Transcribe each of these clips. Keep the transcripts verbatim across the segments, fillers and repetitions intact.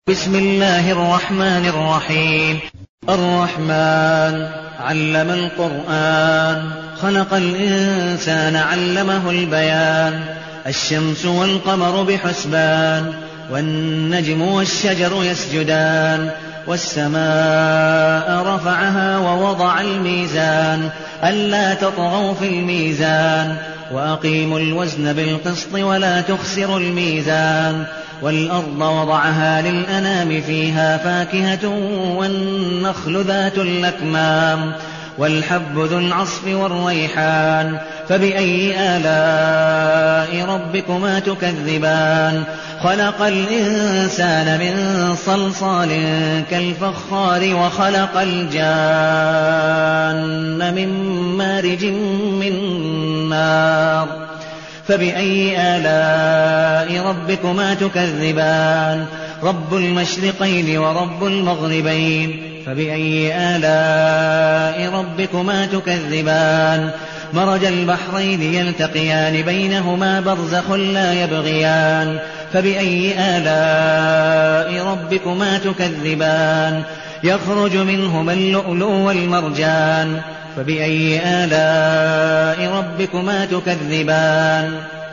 بسم الله الرحمن الرحيم. الرحمن علم القرآن، خلق الإنسان علمه البيان. الشمس والقمر بحسبان، والنجم والشجر يسجدان. والسماء رفعها ووضع الميزان، ألا تطغوا في الميزان، وأقيموا الوزن بالقسط ولا تخسروا الميزان. والأرض وضعها للأنام، فيها فاكهة والنخل ذات الأكمام، والحب ذو العصف والريحان. فبأي آلاء ربكما تكذبان؟ خلق الإنسان من صلصال كالفخار، وخلق الجان من مارج من نار. فبأي آلاء ربكما تكذبان؟ رب المشرقين ورب المغربين. فبأي آلاء ربكما تكذبان؟ مرج البحرين يلتقيان، بينهما برزخ لا يبغيان. فبأي آلاء ربكما تكذبان؟ يخرج منهما اللؤلؤ والمرجان. فبأي آلاء ربكما تكذبان؟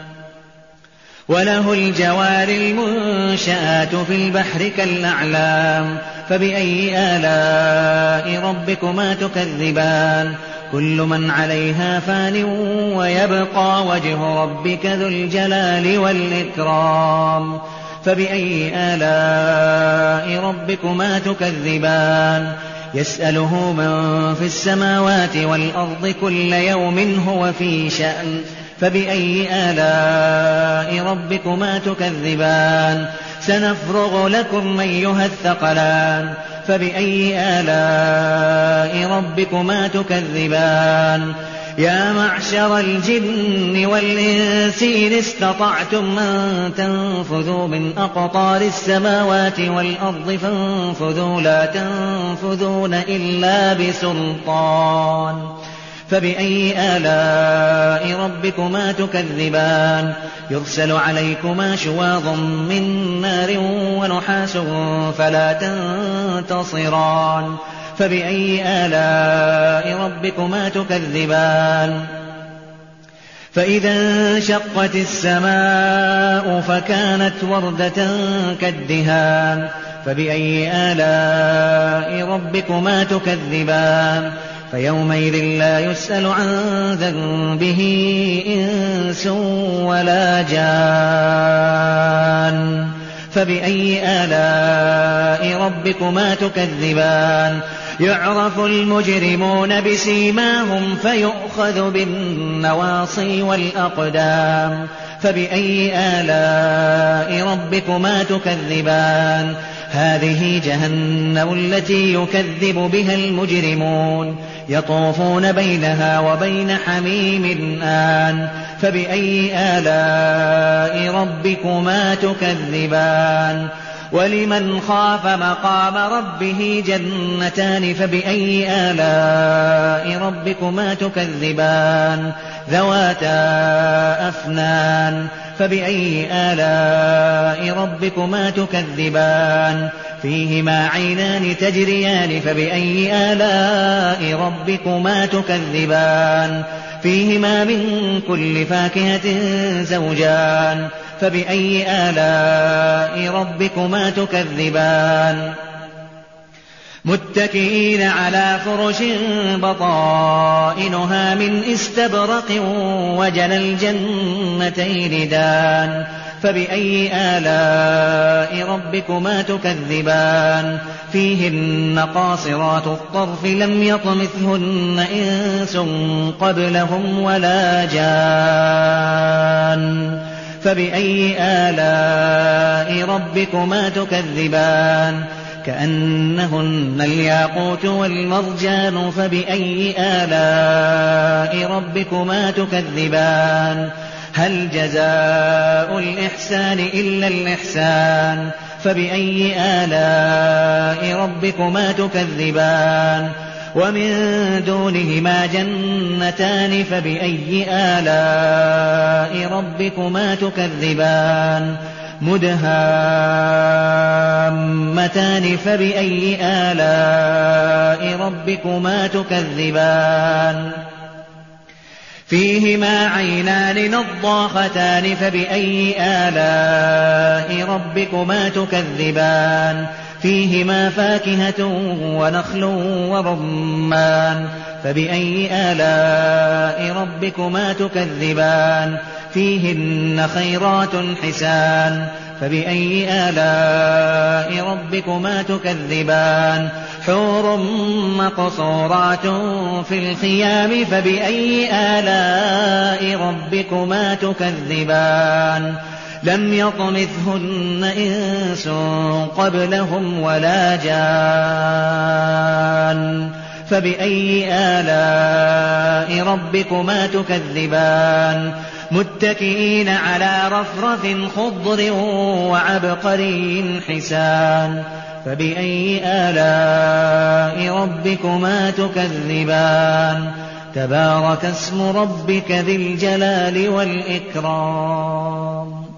وله الجوار المنشآت في البحر كالأعلام. فبأي آلاء ربكما تكذبان؟ كل من عليها فان، ويبقى وجه ربك ذو الجلال والإكرام. فبأي آلاء ربكما تكذبان؟ يسأله من في السماوات والأرض كل يوم هو في شأن. فبأي آلاء ربكما تكذبان؟ سنفرغ لكم أيها الثقلان. فبأي آلاء ربكما تكذبان؟ يا معشر الجن والإنس إن استطعتم أن تنفذوا من أقطار السماوات والأرض فانفذوا، لا تنفذون إلا بسلطان. فبأي آلاء ربكما تكذبان؟ يرسل عليكما شواظ من نار ونحاس فلا تنتصران. فبأي آلاء ربكما تكذبان؟ فإذا انشقت السماء فكانت وردة كالدهان. فبأي آلاء ربكما تكذبان؟ فيومئذ لا يسأل عن ذنبه إنس ولا جان. فبأي آلاء ربكما تكذبان؟ يعرف المجرمون بسيماهم فيؤخذ بالنواصي والأقدام. فبأي آلاء ربكما تكذبان؟ هذه جهنم التي يكذب بها المجرمون، يطوفون بينها وبين حميم آن. فبأي آلاء ربكما تكذبان؟ ولمن خاف مقام ربه جنتان. فبأي آلاء ربكما تكذبان؟ ذواتا أفنان. فبأي آلاء ربكما تكذبان؟ فيهما عينان تجريان. فبأي آلاء ربكما تكذبان؟ فيهما من كل فاكهة زوجان. فبأي آلاء ربكما تكذبان؟ متكئين على فرش بطائنها من استبرق، وجنى الجنتين دان. فبأي آلاء ربكما تكذبان؟ فيهن قاصرات الطرف لم يطمثهن إنس قبلهم ولا جان. فبأي آلاء ربكما تكذبان؟ كأنهن الياقوت والمرجان. فبأي آلاء ربكما تكذبان؟ هل جزاء الإحسان إلا الإحسان؟ فبأي آلاء ربكما تكذبان؟ ومن دونهما جنتان. فبأي آلاء ربكما تكذبان؟ مدهامتان. نعمتان فبأي آلاء ربكما تكذبان فيهما عينان نضاختان فبأي آلاء ربكما تكذبان فيهما فاكهة ونخل ورمان فبأي آلاء ربكما تكذبان فيهن خيرات حسان فبأي آلاء ربكما تكذبان حور مقصورات في الخيام فبأي آلاء ربكما تكذبان لم يطمثهن إنس قبلهم ولا جان فبأي آلاء ربكما تكذبان متكئين على رفرف خضر وعبقري حسان فبأي آلاء ربكما تكذبان تبارك اسم ربك ذي الجلال والإكرام